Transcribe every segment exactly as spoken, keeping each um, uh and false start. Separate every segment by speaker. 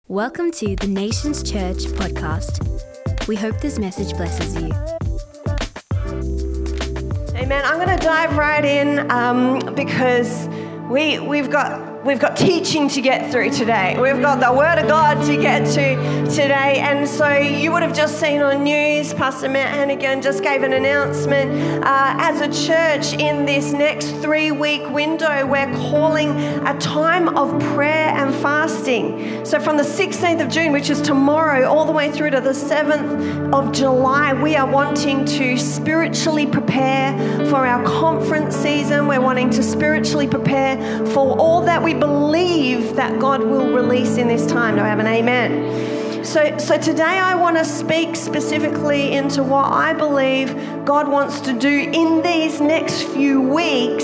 Speaker 1: Welcome to the Nations Church podcast. We hope this message blesses you.
Speaker 2: Amen. I'm going to dive right in um, because we we've got we've got teaching to get through today. We've got the Word of God to get to today, and so you would have just seen on news. Pastor Matt Hannigan just gave an announcement. Uh, as a church, in this next three-week window, we're calling a time of prayer and fasting. So from the sixteenth of June, which is tomorrow, all the way through to the seventh of July, we are wanting to spiritually prepare for our conference season. We're wanting to spiritually prepare for all that we believe that God will release in this time. Do I have an amen? So, so today I want to speak specifically into what I believe God wants to do in these next few weeks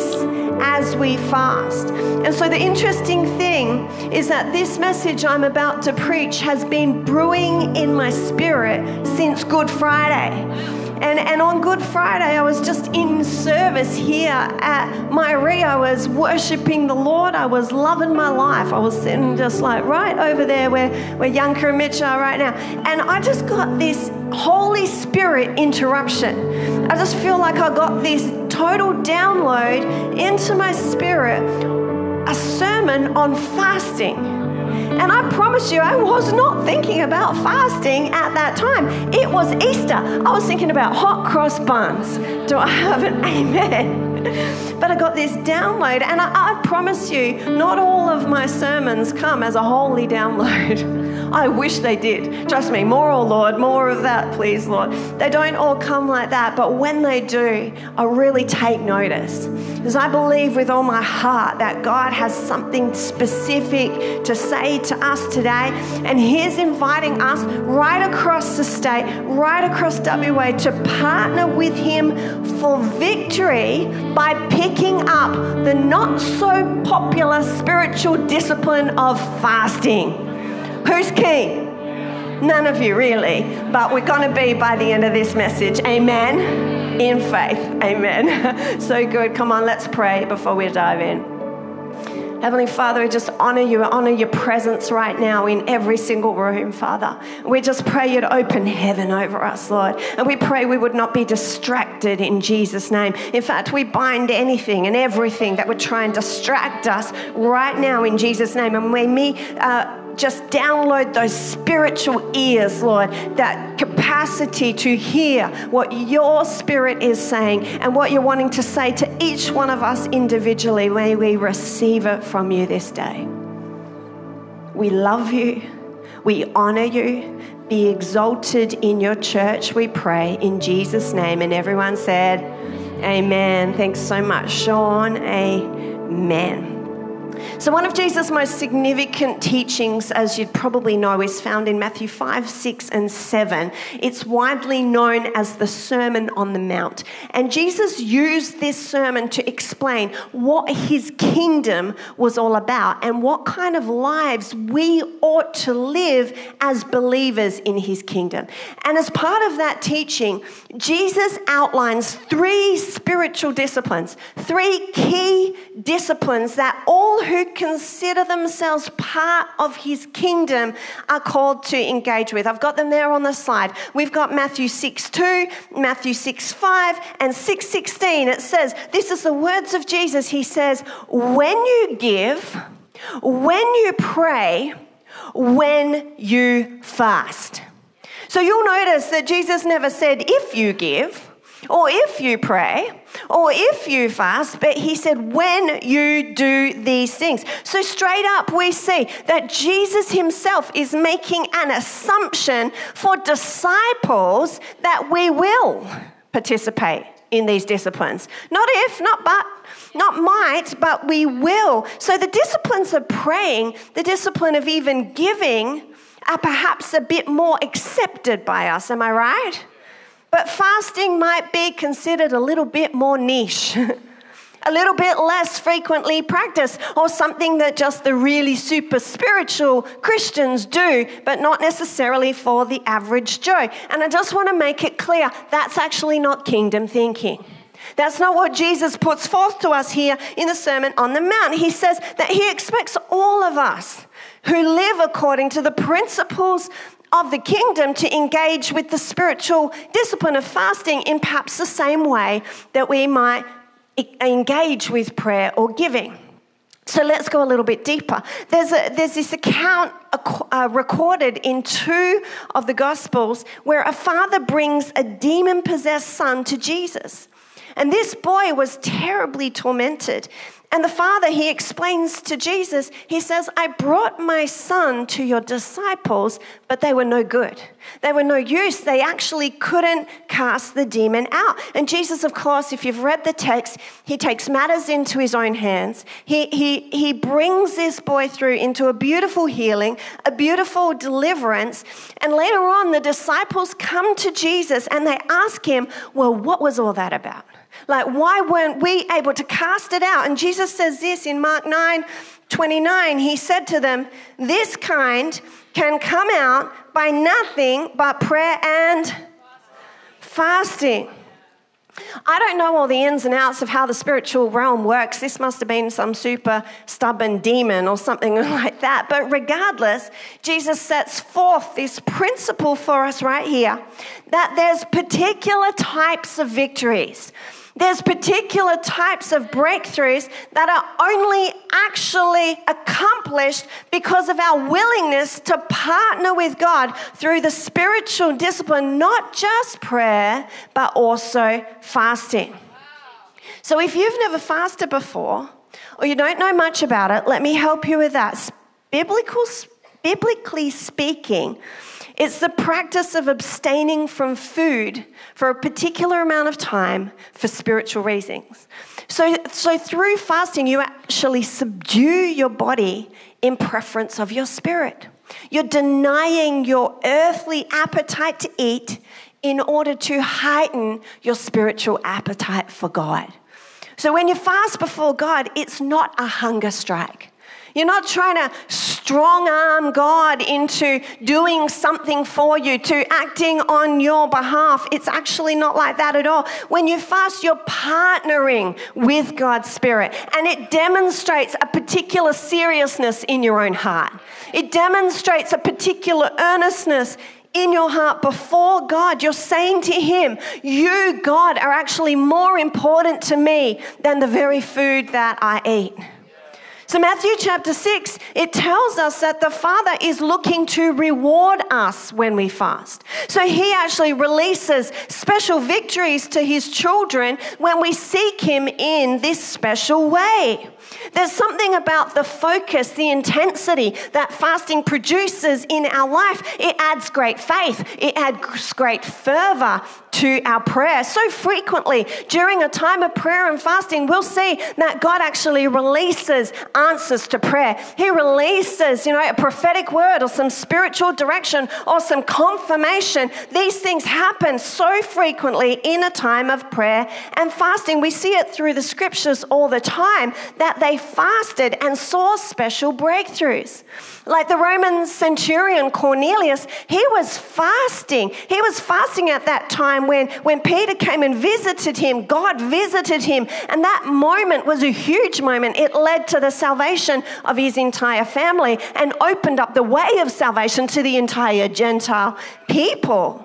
Speaker 2: as we fast. And so the interesting thing is that this message I'm about to preach has been brewing in my spirit since Good Friday. And, and on Good Friday, I was just in service here at Myrie. I was worshiping the Lord. I was loving my life. I was sitting just like right over there where, where Yanka and Mitch are right now. And I just got this Holy Spirit interruption. I just feel like I got this total download into my spirit, a sermon on fasting. And I promise you, I was not thinking about fasting at that time. It was Easter. I was thinking about hot cross buns. Do I have an amen? But I got this download, and I, I promise you, not all of my sermons come as a holy download. I wish they did. Trust me, more, oh Lord, more of that, please, Lord. They don't all come like that, but when they do, I really take notice. Because I believe with all my heart that God has something specific to say to us today, and He's inviting us right across the state, right across W A, to partner with Him for victory by picking up the not so popular spiritual discipline of fasting. Who's keen? None of you really, but we're going to be by the end of this message. Amen. In faith. Amen. So good. Come on, let's pray before we dive in. Heavenly Father, we just honor you, honor your presence right now in every single room, Father. We just pray you'd open heaven over us, Lord. And we pray we would not be distracted in Jesus' name. In fact, we bind anything and everything that would try and distract us right now in Jesus' name. And may me uh, just download those spiritual ears, Lord, that capacity to hear what your Spirit is saying and what you're wanting to say to each one of us individually. May we receive it from you this day. We love you. We honor you. Be exalted in your church, we pray, in Jesus' name. And everyone said, amen. Thanks so much, Sean. Amen. So one of Jesus' most significant teachings, as you'd probably know, is found in Matthew five, six, and seven. It's widely known as the Sermon on the Mount. And Jesus used this sermon to explain what his kingdom was all about and what kind of lives we ought to live as believers in his kingdom. And as part of that teaching, Jesus outlines three spiritual disciplines, three key disciplines that all who consider themselves part of his kingdom are called to engage with. I've got them there on the slide. We've got Matthew six two, Matthew six five, and six sixteen. It says, this is the words of Jesus. He says, when you give, when you pray, when you fast. So you'll notice that Jesus never said if you give, or if you pray, or if you fast, but he said when you do these things. So straight up we see that Jesus himself is making an assumption for disciples that we will participate in these disciplines. Not if, not but, not might, but we will. So the disciplines of praying, the discipline of even giving, are perhaps a bit more accepted by us. Am I right? But fasting might be considered a little bit more niche, a little bit less frequently practiced, or something that just the really super spiritual Christians do, but not necessarily for the average Joe. And I just want to make it clear, that's actually not kingdom thinking. That's not what Jesus puts forth to us here in the Sermon on the Mount. He says that he expects all of us who live according to the principles of the kingdom to engage with the spiritual discipline of fasting in perhaps the same way that we might engage with prayer or giving. So let's go a little bit deeper. There's a, there's this account uh, recorded in two of the Gospels where a father brings a demon-possessed son to Jesus. And this boy was terribly tormented. And the father, he explains to Jesus, he says, I brought my son to your disciples, but they were no good. They were no use. They actually couldn't cast the demon out. And Jesus, of course, if you've read the text, he takes matters into his own hands. He, he, he brings this boy through into a beautiful healing, a beautiful deliverance. And later on, the disciples come to Jesus and they ask him, well, what was all that about? Like, why weren't we able to cast it out? And Jesus says this in Mark nine twenty-nine. He said to them, this kind can come out by nothing but prayer and fasting. I don't know all the ins and outs of how the spiritual realm works. This must have been some super stubborn demon or something like that. But regardless, Jesus sets forth this principle for us right here that there's particular types of victories. There's particular types of breakthroughs that are only actually accomplished because of our willingness to partner with God through the spiritual discipline, not just prayer, but also fasting. So if you've never fasted before, or you don't know much about it, let me help you with that. Biblical, biblically speaking, it's the practice of abstaining from food for a particular amount of time for spiritual reasons. So, so through fasting, you actually subdue your body in preference of your spirit. You're denying your earthly appetite to eat in order to heighten your spiritual appetite for God. So when you fast before God, it's not a hunger strike. You're not trying to strong arm God into doing something for you, to acting on your behalf. It's actually not like that at all. When you fast, you're partnering with God's Spirit, and it demonstrates a particular seriousness in your own heart. It demonstrates a particular earnestness in your heart before God. You're saying to him, you, God, are actually more important to me than the very food that I eat. So Matthew chapter six, it tells us that the Father is looking to reward us when we fast. So he actually releases special victories to his children when we seek him in this special way. There's something about the focus, the intensity that fasting produces in our life. It adds great faith. It adds great fervor to our prayer. So frequently during a time of prayer and fasting, we'll see that God actually releases answers to prayer. He releases, you know, a prophetic word or some spiritual direction or some confirmation. These things happen so frequently in a time of prayer and fasting. We see it through the scriptures all the time that they fasted and saw special breakthroughs. Like the Roman centurion Cornelius, he was fasting. He was fasting at that time when, when Peter came and visited him. God visited him. And that moment was a huge moment. It led to the salvation of his entire family and opened up the way of salvation to the entire Gentile people.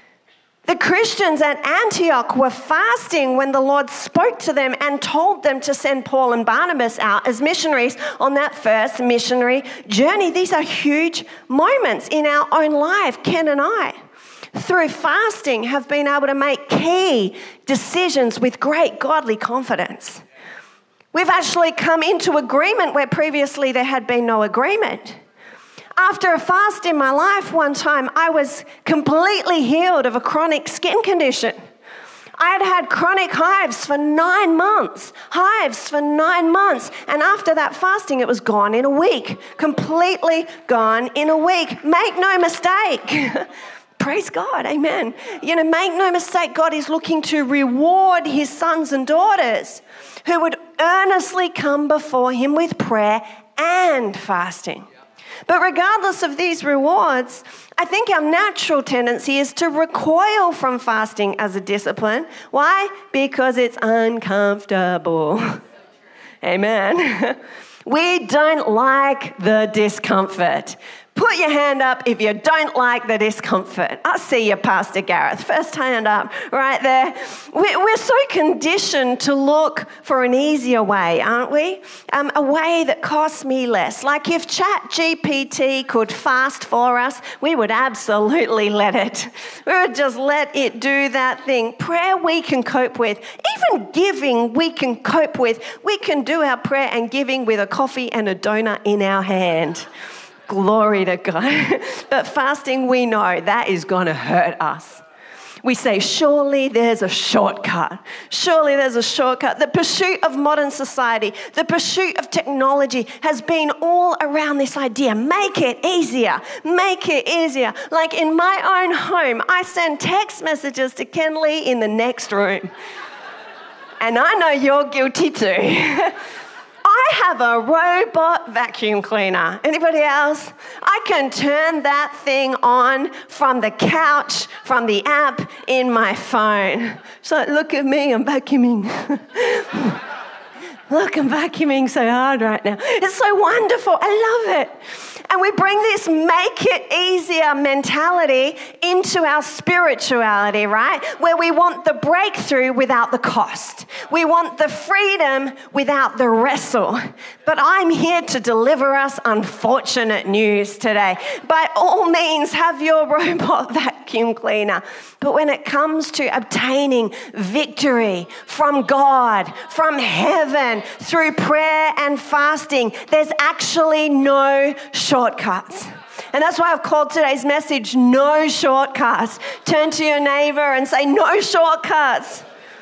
Speaker 2: The Christians at Antioch were fasting when the Lord spoke to them and told them to send Paul and Barnabas out as missionaries on that first missionary journey. These are huge moments in our own life. Ken and I, through fasting, have been able to make key decisions with great godly confidence. We've actually come into agreement where previously there had been no agreement. After a fast in my life one time, I was completely healed of a chronic skin condition. I had had chronic hives for nine months, hives for nine months. And after that fasting, it was gone in a week, completely gone in a week. Make no mistake. Praise God, amen. You know, make no mistake, God is looking to reward his sons and daughters who would earnestly come before him with prayer and fasting. But regardless of these rewards, I think our natural tendency is to recoil from fasting as a discipline. Why? Because it's uncomfortable. Amen. We don't like the discomfort. Put your hand up if you don't like the discomfort. I see you, Pastor Gareth. First hand up right there. We're so conditioned to look for an easier way, aren't we? Um, a way that costs me less. Like if Chat G P T could fast for us, we would absolutely let it. We would just let it do that thing. Prayer we can cope with. Even giving we can cope with. We can do our prayer and giving with a coffee and a donut in our hand. Glory to God. But fasting, we know that is going to hurt us. We say, surely there's a shortcut. Surely there's a shortcut. The pursuit of modern society, the pursuit of technology has been all around this idea. Make it easier. Make it easier. Like in my own home, I send text messages to Kenley in the next room. And I know you're guilty too. I have a robot vacuum cleaner. Anybody else? I can turn that thing on from the couch, from the app in my phone. So look at me, I'm vacuuming. Look, I'm vacuuming so hard right now. It's so wonderful. I love it. And we bring this make it easier mentality into our spirituality, right? Where we want the breakthrough without the cost. We want the freedom without the wrestle. But I'm here to deliver us unfortunate news today. By all means, have your robot vacuum cleaner. But when it comes to obtaining victory from God, from heaven, through prayer and fasting, there's actually no shortcuts. And that's why I've called today's message, No Shortcuts. Turn to your neighbor and say, no shortcuts.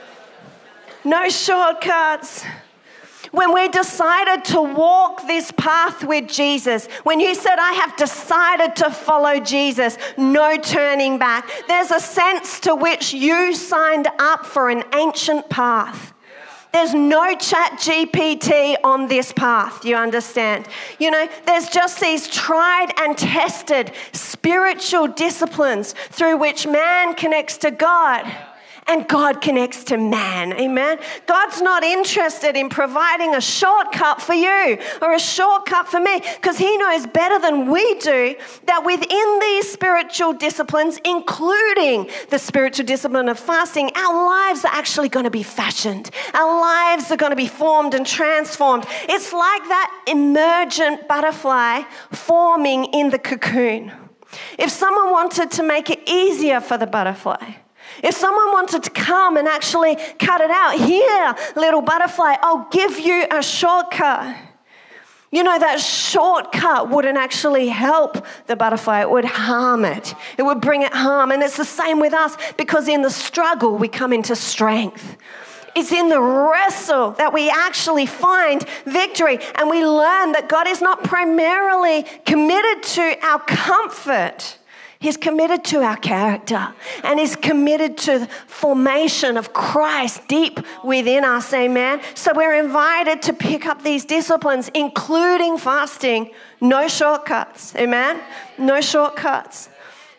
Speaker 2: No shortcuts. When we decided to walk this path with Jesus, when you said, I have decided to follow Jesus, no turning back, there's a sense to which you signed up for an ancient path. There's no Chat G P T on this path, you understand? You know, there's just these tried and tested spiritual disciplines through which man connects to God. And God connects to man, amen? God's not interested in providing a shortcut for you or a shortcut for me, because he knows better than we do that within these spiritual disciplines, including the spiritual discipline of fasting, our lives are actually going to be fashioned. Our lives are going to be formed and transformed. It's like that emergent butterfly forming in the cocoon. If someone wanted to make it easier for the butterfly, if someone wanted to come and actually cut it out, here, little butterfly, I'll give you a shortcut. You know, that shortcut wouldn't actually help the butterfly. It would harm it. It would bring it harm. And it's the same with us, because in the struggle, we come into strength. It's in the wrestle that we actually find victory. And we learn that God is not primarily committed to our comfort. He's committed to our character, and he's committed to the formation of Christ deep within us, amen? So we're invited to pick up these disciplines, including fasting. No shortcuts, amen? No shortcuts.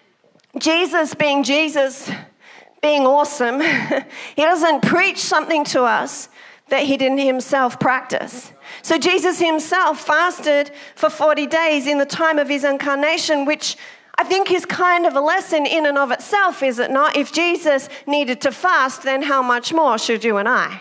Speaker 2: Jesus being Jesus, being awesome, he doesn't preach something to us that he didn't himself practice. So Jesus himself fasted for forty days in the time of his incarnation, which I think is kind of a lesson in and of itself, is it not? If Jesus needed to fast, then how much more should you and I?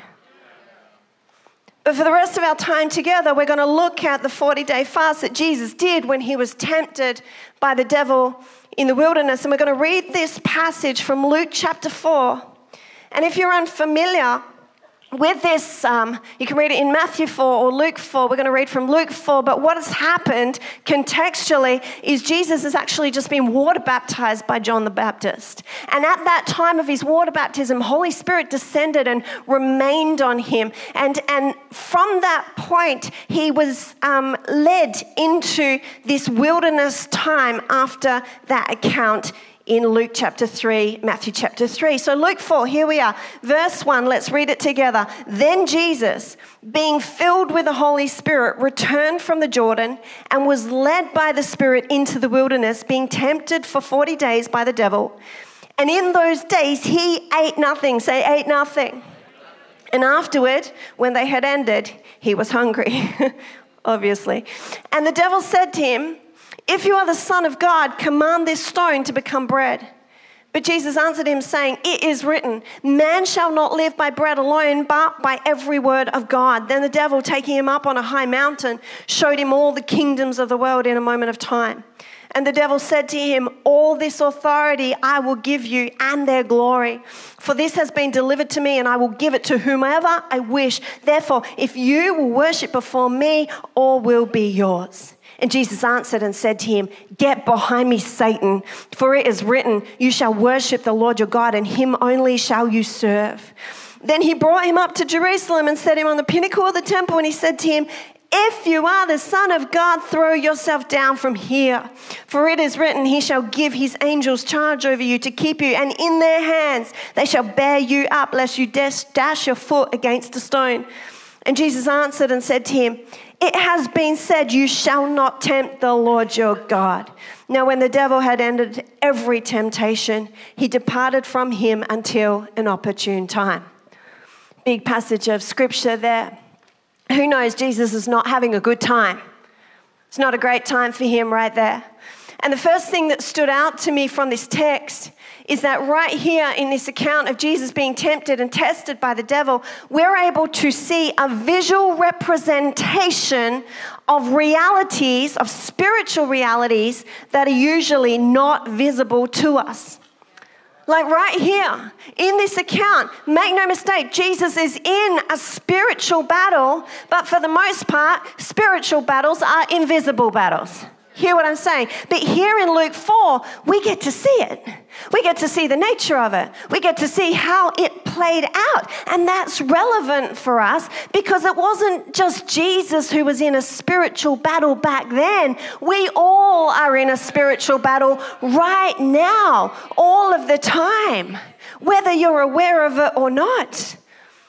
Speaker 2: But for the rest of our time together, we're going to look at the forty-day fast that Jesus did when he was tempted by the devil in the wilderness. And we're going to read this passage from Luke chapter four. And if you're unfamiliar with this, um, you can read it in Matthew four or Luke four. We're going to read from Luke four. But what has happened contextually is Jesus has actually just been water baptized by John the Baptist. And at that time of his water baptism, Holy Spirit descended and remained on him. And, and from that point, he was um, led into this wilderness time after that account in Luke chapter three, Matthew chapter three. So Luke four, here we are. Verse one, let's read it together. Then Jesus, being filled with the Holy Spirit, returned from the Jordan and was led by the Spirit into the wilderness, being tempted for forty days by the devil. And in those days he ate nothing. Say, ate nothing. And afterward, when they had ended, he was hungry. obviously. And the devil said to him, "If you are the Son of God, command this stone to become bread." But Jesus answered him, saying, "It is written, man shall not live by bread alone, but by every word of God." Then the devil, taking him up on a high mountain, showed him all the kingdoms of the world in a moment of time. And the devil said to him, "All this authority I will give you and their glory. For this has been delivered to me, and I will give it to whomever I wish. Therefore, if you will worship before me, all will be yours." And Jesus answered and said to him, "Get behind me, Satan, for it is written, you shall worship the Lord your God, and him only shall you serve." Then he brought him up to Jerusalem and set him on the pinnacle of the temple, and he said to him, "If you are the Son of God, throw yourself down from here. For it is written, he shall give his angels charge over you to keep you, and in their hands they shall bear you up, lest you dash your foot against a stone." And Jesus answered and said to him, "It has been said, you shall not tempt the Lord your God." Now when the devil had ended every temptation, he departed from him until an opportune time. Big passage of scripture there. Who knows, Jesus is not having a good time. It's not a great time for him right there. And the first thing that stood out to me from this text is that right here in this account of Jesus being tempted and tested by the devil, we're able to see a visual representation of realities, of spiritual realities that are usually not visible to us. Like right here in this account, make no mistake, Jesus is in a spiritual battle, but for the most part, spiritual battles are invisible battles. Hear what I'm saying? But here in Luke four, we get to see it. We get to see the nature of it. We get to see how it played out. And that's relevant for us because it wasn't just Jesus who was in a spiritual battle back then. We all are in a spiritual battle right now, all of the time, whether you're aware of it or not.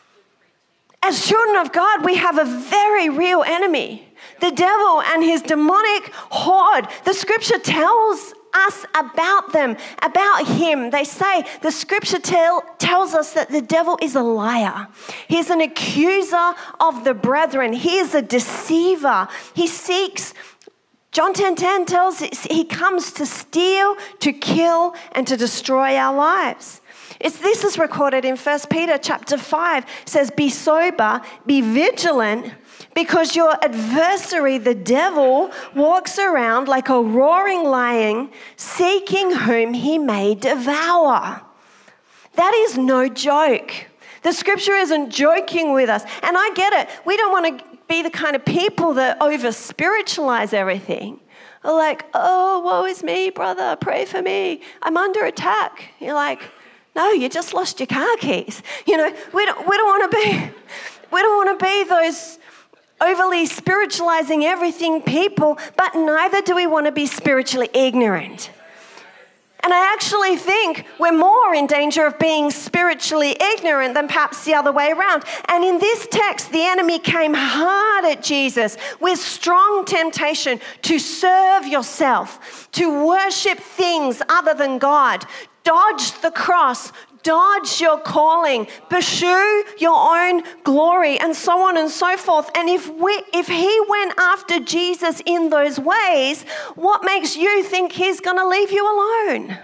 Speaker 2: As children of God, we have a very real enemy. The devil and his demonic horde. The scripture tells us about them, about him. They say the scripture tell, tells us that the devil is a liar. He's an accuser of the brethren. He is a deceiver. He seeks, John ten ten tells us he comes to steal, to kill, and to destroy our lives. It's, this is recorded in First Peter chapter five. It says, "Be sober, be vigilant, because your adversary, the devil, walks around like a roaring lion, seeking whom he may devour." That is no joke. The scripture isn't joking with us. And I get it. We don't want to be the kind of people that over-spiritualize everything. We're like, "Oh, woe is me, brother. Pray for me. I'm under attack." You're like, no, you just lost your car keys. You know, we don't, we don't want to be, we don't want to be those overly spiritualizing everything people, but neither do we want to be spiritually ignorant. And I actually think we're more in danger of being spiritually ignorant than perhaps the other way around. And in this text, the enemy came hard at Jesus with strong temptation to serve yourself, to worship things other than God. Dodge the cross, dodge your calling, pursue your own glory, and so on and so forth. And if we, if he went after Jesus in those ways, what makes you think he's going to leave you alone?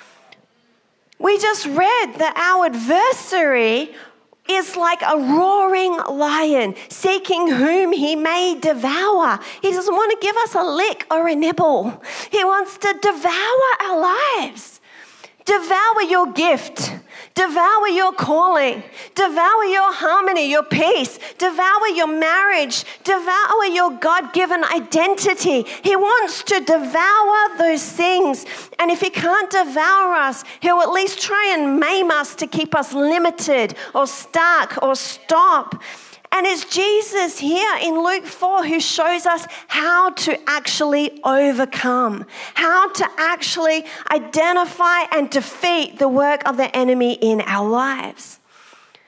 Speaker 2: We just read that our adversary is like a roaring lion, seeking whom he may devour. He doesn't want to give us a lick or a nibble. He wants to devour our lives. Devour your gift. Devour your calling. Devour your harmony, your peace. Devour your marriage. Devour your God-given identity. He wants to devour those things. And if he can't devour us, he'll at least try and maim us to keep us limited or stuck or stop. And it's Jesus here in Luke four who shows us how to actually overcome, how to actually identify and defeat the work of the enemy in our lives.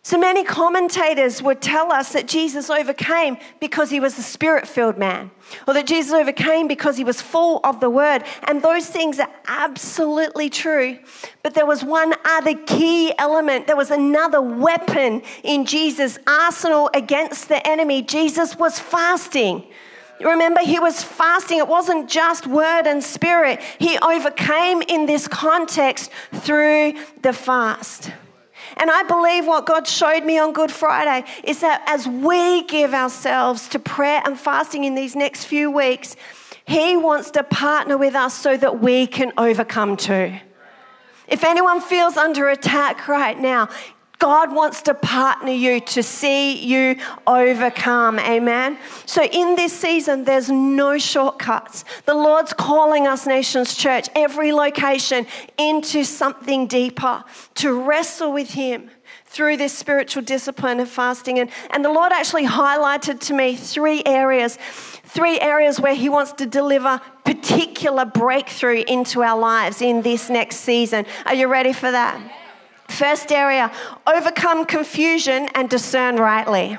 Speaker 2: So many commentators would tell us that Jesus overcame because he was a spirit-filled man, or that Jesus overcame because he was full of the word. And those things are absolutely true. But there was one other key element. There was another weapon in Jesus' arsenal against the enemy. Jesus was fasting. Remember, he was fasting. It wasn't just word and spirit. He overcame in this context through the fast. And I believe what God showed me on Good Friday is that as we give ourselves to prayer and fasting in these next few weeks, he wants to partner with us so that we can overcome too. If anyone feels under attack right now, God wants to partner you to see you overcome, amen? So in this season, there's no shortcuts. The Lord's calling us, Nations Church, every location into something deeper, to wrestle with him through this spiritual discipline of fasting. And, and the Lord actually highlighted to me three areas, three areas where he wants to deliver particular breakthrough into our lives in this next season. Are you ready for that? First area, overcome confusion and discern rightly.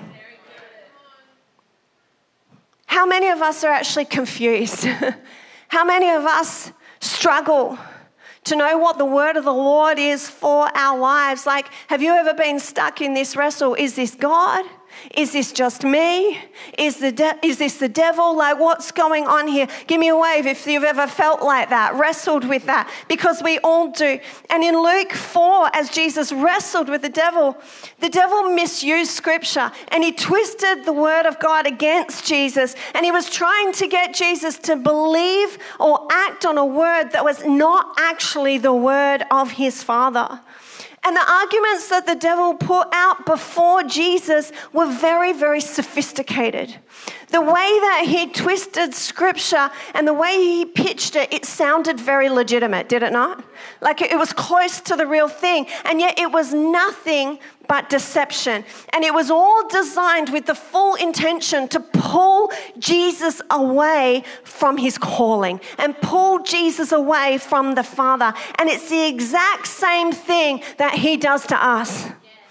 Speaker 2: How many of us are actually confused? How many of us struggle to know what the word of the Lord is for our lives? Like, have you ever been stuck in this wrestle? Is this God? Is this just me? Is the de- is this the devil? Like, what's going on here? Give me a wave if you've ever felt like that, wrestled with that, because we all do. And in Luke four, as Jesus wrestled with the devil, the devil misused scripture and he twisted the word of God against Jesus. And he was trying to get Jesus to believe or act on a word that was not actually the word of his Father. And the arguments that the devil put out before Jesus were very, very sophisticated. The way that he twisted scripture and the way he pitched it, it sounded very legitimate, did it not? Like it was close to the real thing, and yet it was nothing but deception. And it was all designed with the full intention to pull Jesus away from his calling and pull Jesus away from the Father. And it's the exact same thing that he does to us.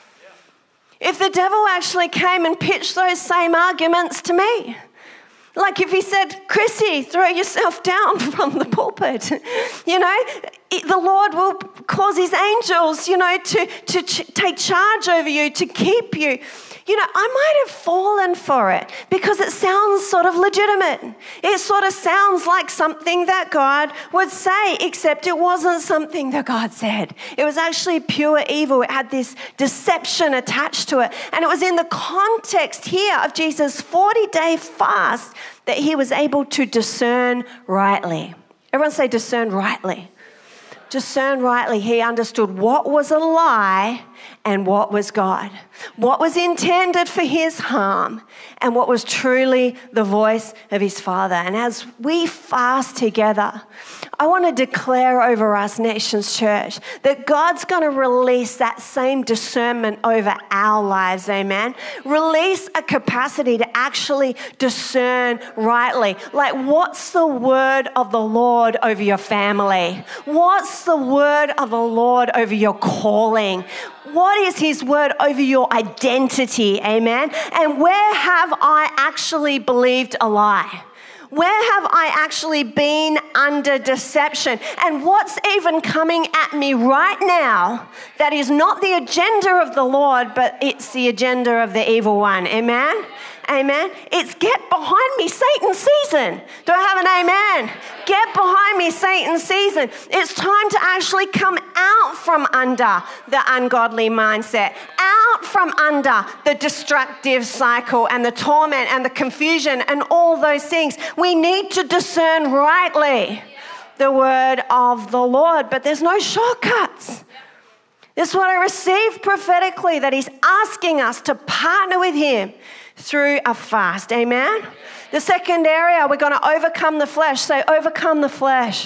Speaker 2: If the devil actually came and pitched those same arguments to me, like if he said, Chrissy, throw yourself down from the pulpit, you know, it, the Lord will cause his angels, you know, to, to ch- take charge over you, to keep you. You know, I might have fallen for it because it sounds sort of legitimate. It sort of sounds like something that God would say, except it wasn't something that God said. It was actually pure evil. It had this deception attached to it. And it was in the context here of Jesus' forty-day fast that he was able to discern rightly. Everyone say discern rightly. Discern rightly. He understood what was a lie and what was God. What was intended for his harm and what was truly the voice of his Father. And as we fast together, I want to declare over us, Nations Church, that God's going to release that same discernment over our lives, amen? Release a capacity to actually discern rightly. Like, what's the word of the Lord over your family? What's the word of the Lord over your calling? What is his word over your identity, amen? And where have I actually believed a lie? Where have I actually been under deception? And what's even coming at me right now that is not the agenda of the Lord, but it's the agenda of the evil one, amen? Amen. It's get behind me, Satan season. Do I have an amen? Get behind me, Satan season. It's time to actually come out from under the ungodly mindset, out from under the destructive cycle and the torment and the confusion and all those things. We need to discern rightly the word of the Lord, but there's no shortcuts. This is what I received prophetically, that he's asking us to partner with him through a fast, amen? The second area, we're going to overcome the flesh. Say, overcome the flesh.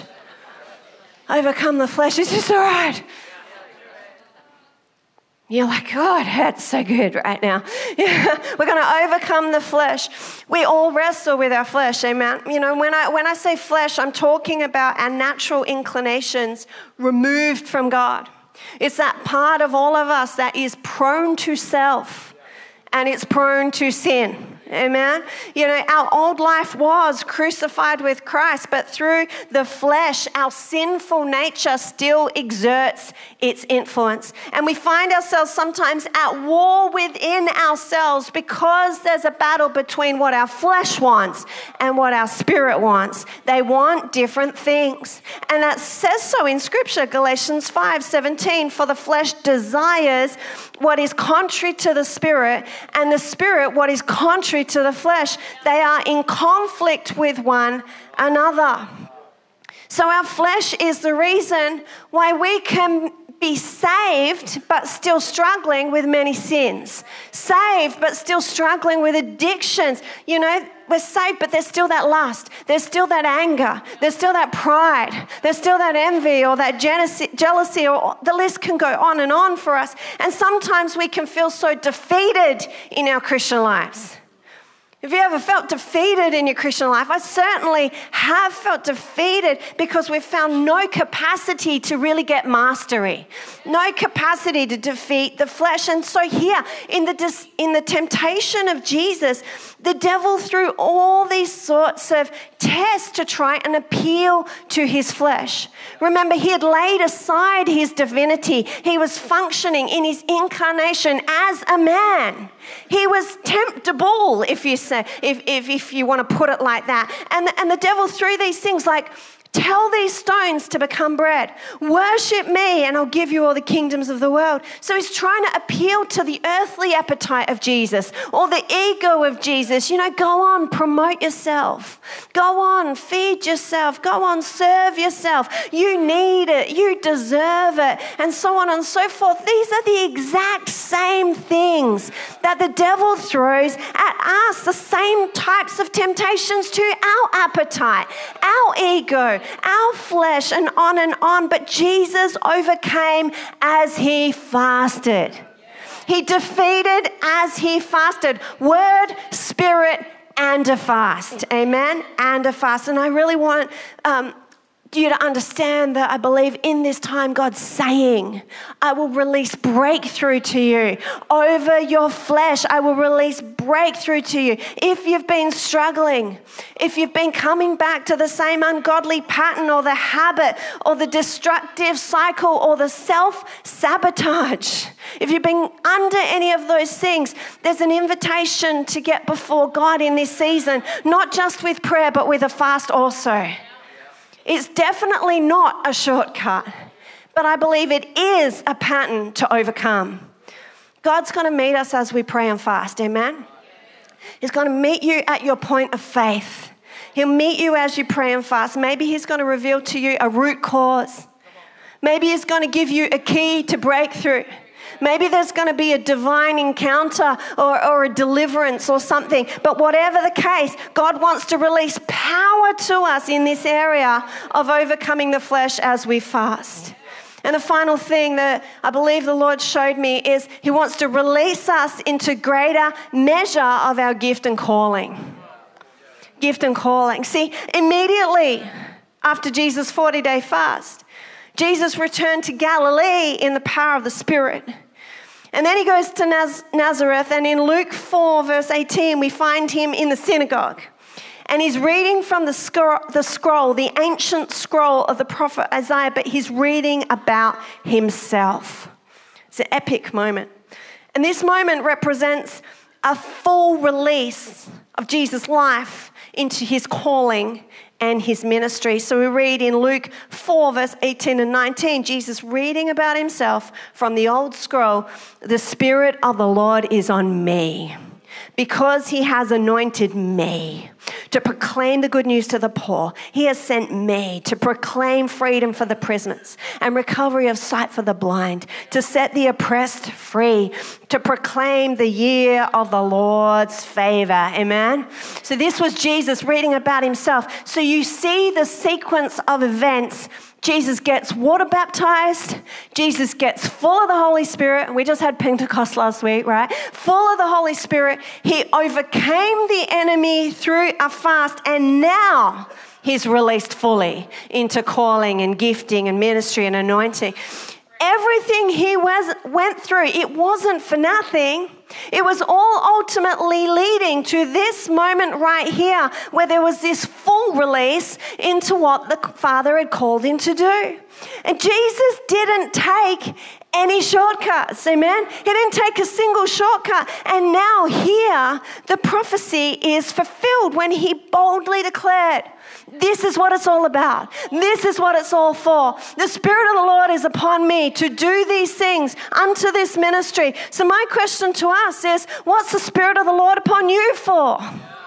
Speaker 2: Overcome the flesh. Is this all right? You're like, oh, it hurts so good right now. Yeah. We're going to overcome the flesh. We all wrestle with our flesh, amen? You know, when I when I say flesh, I'm talking about our natural inclinations removed from God. It's that part of all of us that is prone to self and it's prone to sin. Amen. You know, our old life was crucified with Christ, but through the flesh, our sinful nature still exerts its influence. And we find ourselves sometimes at war within ourselves because there's a battle between what our flesh wants and what our spirit wants. They want different things. And that says so in Scripture, Galatians five seventeen, for the flesh desires what is contrary to the spirit, and the spirit what is contrary to the flesh. They are in conflict with one another. So our flesh is the reason why we can be saved but still struggling with many sins. Saved but still struggling with addictions. You know, we're saved but there's still that lust. There's still that anger. There's still that pride. There's still that envy or that jealousy, or the list can go on and on for us. And sometimes we can feel so defeated in our Christian lives. Have you ever felt defeated in your Christian life? I certainly have felt defeated because we've found no capacity to really get mastery, no capacity to defeat the flesh. And so here in the in the temptation of Jesus, the devil threw all these sorts of tests to try and appeal to his flesh. Remember, he had laid aside his divinity. He was functioning in his incarnation as a man. He was temptable, if you say, if, if, if you want to put it like that. And the, and the devil threw these things like, tell these stones to become bread. Worship me and I'll give you all the kingdoms of the world. So he's trying to appeal to the earthly appetite of Jesus or the ego of Jesus. You know, go on, promote yourself. Go on, feed yourself. Go on, serve yourself. You need it. You deserve it. And so on and so forth. These are the exact same things that the devil throws at us, the same types of temptations to our appetite, our ego, our flesh, and on and on. But Jesus overcame as he fasted. He defeated as he fasted. Word, spirit, and a fast. Amen? And a fast. And I really want um, you to understand that I believe in this time God's saying, I will release breakthrough to you over your flesh. I will release breakthrough to you. If you've been struggling, if you've been coming back to the same ungodly pattern or the habit or the destructive cycle or the self-sabotage, if you've been under any of those things, there's an invitation to get before God in this season, not just with prayer, but with a fast also. It's definitely not a shortcut, but I believe it is a pattern to overcome. God's going to meet us as we pray and fast, amen? He's going to meet you at your point of faith. He'll meet you as you pray and fast. Maybe he's going to reveal to you a root cause. Maybe he's going to give you a key to breakthrough. Maybe there's going to be a divine encounter or, or a deliverance or something. But whatever the case, God wants to release power to us in this area of overcoming the flesh as we fast. And the final thing that I believe the Lord showed me is he wants to release us into greater measure of our gift and calling. Gift and calling. See, immediately after Jesus' forty-day fast, Jesus returned to Galilee in the power of the Spirit. And then he goes to Naz- Nazareth, and in Luke four, verse eighteen, we find him in the synagogue. And he's reading from the, scroll, the scroll, the ancient scroll of the prophet Isaiah, but he's reading about himself. It's an epic moment. And this moment represents a full release of Jesus' life into his calling and his ministry. So we read in Luke four, verse eighteen and nineteen, Jesus reading about himself from the old scroll, the Spirit of the Lord is on me, because he has anointed me to proclaim the good news to the poor. He has sent me to proclaim freedom for the prisoners and recovery of sight for the blind, to set the oppressed free, to proclaim the year of the Lord's favor. Amen? So this was Jesus reading about himself. So you see the sequence of events. Jesus gets water baptized. Jesus gets full of the Holy Spirit. We just had Pentecost last week, right? Full of the Holy Spirit. He overcame the enemy through a fast, and now he's released fully into calling and gifting and ministry and anointing. Everything he was, went through, it wasn't for nothing. It was all ultimately leading to this moment right here where there was this full release into what the Father had called him to do. And Jesus didn't take any shortcuts, amen? He didn't take a single shortcut. And now here, the prophecy is fulfilled when he boldly declared, this is what it's all about. This is what it's all for. The Spirit of the Lord is upon me to do these things unto this ministry. So my question to us is, what's the Spirit of the Lord upon you for?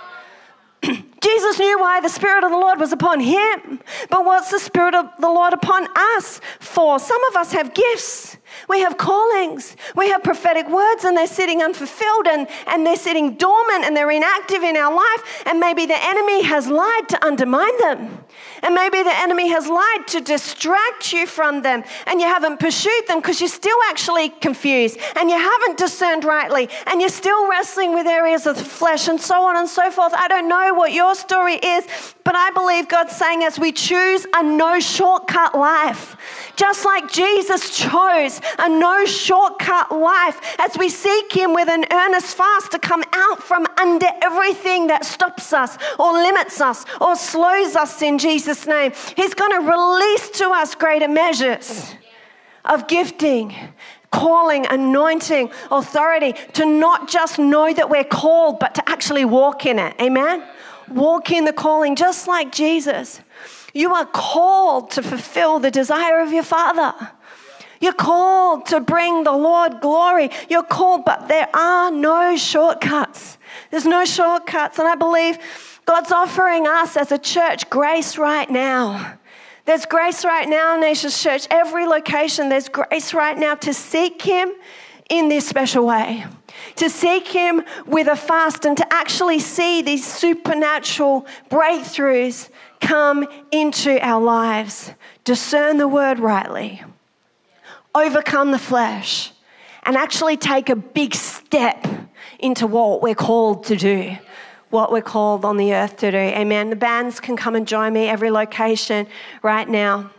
Speaker 2: Jesus knew why the Spirit of the Lord was upon him, but what's the Spirit of the Lord upon us for? Some of us have gifts. We have callings. We have prophetic words, and they're sitting unfulfilled, and, and they're sitting dormant, and they're inactive in our life, and maybe the enemy has lied to undermine them. And maybe the enemy has lied to distract you from them, and you haven't pursued them because you're still actually confused, and you haven't discerned rightly, and you're still wrestling with areas of the flesh, and so on and so forth. I don't know what your story is, but I believe God's saying as we choose a no shortcut life, just like Jesus chose a no shortcut life, as we seek him with an earnest fast to come out from under everything that stops us or limits us or slows us in Jesus' name, he's going to release to us greater measures of gifting, calling, anointing, authority, to not just know that we're called, but to actually walk in it. Amen? Walk in the calling, just like Jesus. You are called to fulfill the desire of your Father. You're called to bring the Lord glory. You're called, but there are no shortcuts. There's no shortcuts. And I believe God's offering us as a church grace right now. There's grace right now, Nations Church. Every location, there's grace right now to seek him in this special way. To seek him with a fast and to actually see these supernatural breakthroughs come into our lives. Discern the word rightly. Overcome the flesh. And actually take a big step into what we're called to do. What we're called on the earth to do. Amen. The bands can come and join me every location right now.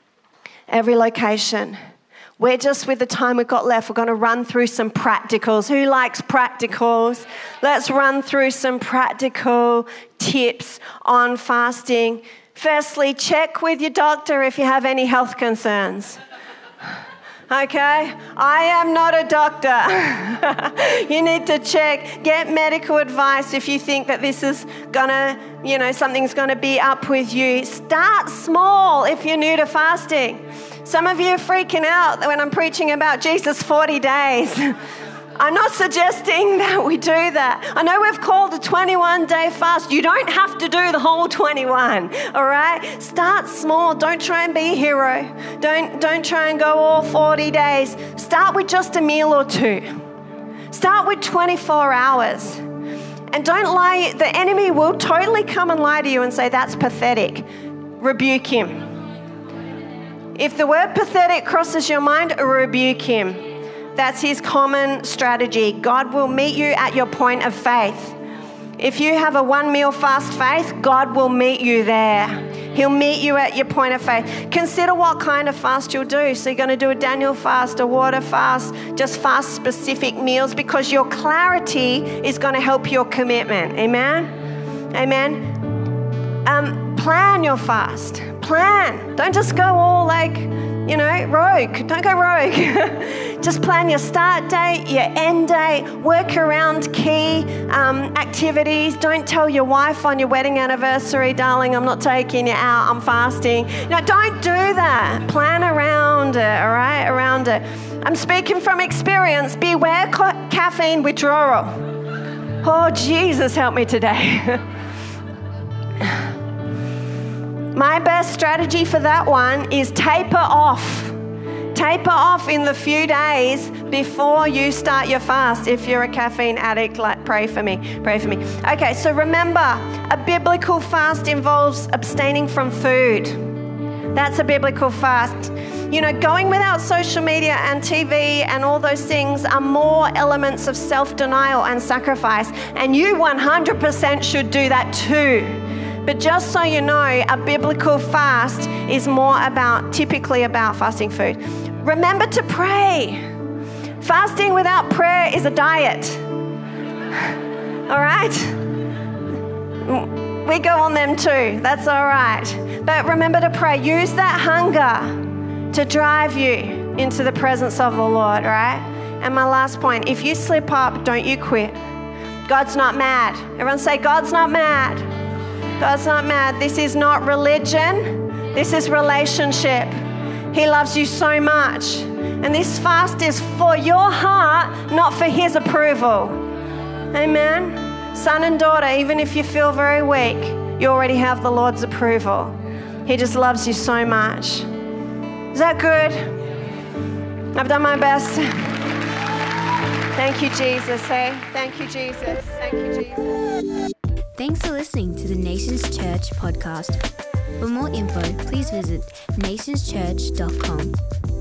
Speaker 2: Every location. We're just, with the time we've got left, we're going to run through some practicals. Who likes practicals? Let's run through some practical tips on fasting. Firstly, check with your doctor if you have any health concerns. Okay? I am not a doctor. You need to check, get medical advice if you think that this is gonna, you know, something's gonna be up with you. Start small if you're new to fasting. Some of you are freaking out when I'm preaching about Jesus' forty days. I'm not suggesting that we do that. I know we've called a twenty-one day fast. You don't have to do the whole twenty-one, all right? Start small. Don't try and be a hero. Don't, don't try and go all forty days. Start with just a meal or two. Start with twenty-four hours. And don't lie. The enemy will totally come and lie to you and say, that's pathetic. Rebuke him. If the word pathetic crosses your mind, rebuke him. That's his common strategy. God will meet you at your point of faith. If you have a one meal fast faith, God will meet you there. He'll meet you at your point of faith. Consider what kind of fast you'll do. So you're going to do a Daniel fast, a water fast, just fast specific meals, because your clarity is going to help your commitment. Amen? Amen? Um, plan your fast. Plan. Don't just go all like, you know, rogue. Don't go rogue. Just plan your start date, your end date, work around key um, activities. Don't tell your wife on your wedding anniversary, darling, I'm not taking you out, I'm fasting. No, don't do that. Plan around it, all right, around it. I'm speaking from experience. Beware ca- caffeine withdrawal. Oh, Jesus, help me today. My best strategy for that one is taper off. Taper off in the few days before you start your fast. If you're a caffeine addict, like, pray for me. Pray for me. Okay, so remember, a biblical fast involves abstaining from food. That's a biblical fast. You know, going without social media and T V and all those things are more elements of self-denial and sacrifice. And you one hundred percent should do that too. But just so you know, a biblical fast is more about, typically about fasting food. Remember to pray. Fasting without prayer is a diet. All right? We go on them too. That's all right. But remember to pray. Use that hunger to drive you into the presence of the Lord, right? And my last point, if you slip up, don't you quit. God's not mad. Everyone say, God's not mad. God's not mad. This is not religion. This is relationship. He loves you so much. And this fast is for your heart, not for his approval. Amen. Son and daughter, even if you feel very weak, you already have the Lord's approval. He just loves you so much. Is that good? I've done my best. Thank you, Jesus. Hey, thank you, Jesus. Thank you, Jesus.
Speaker 1: Thanks for listening to the Nations Church podcast. For more info, please visit nations church dot com.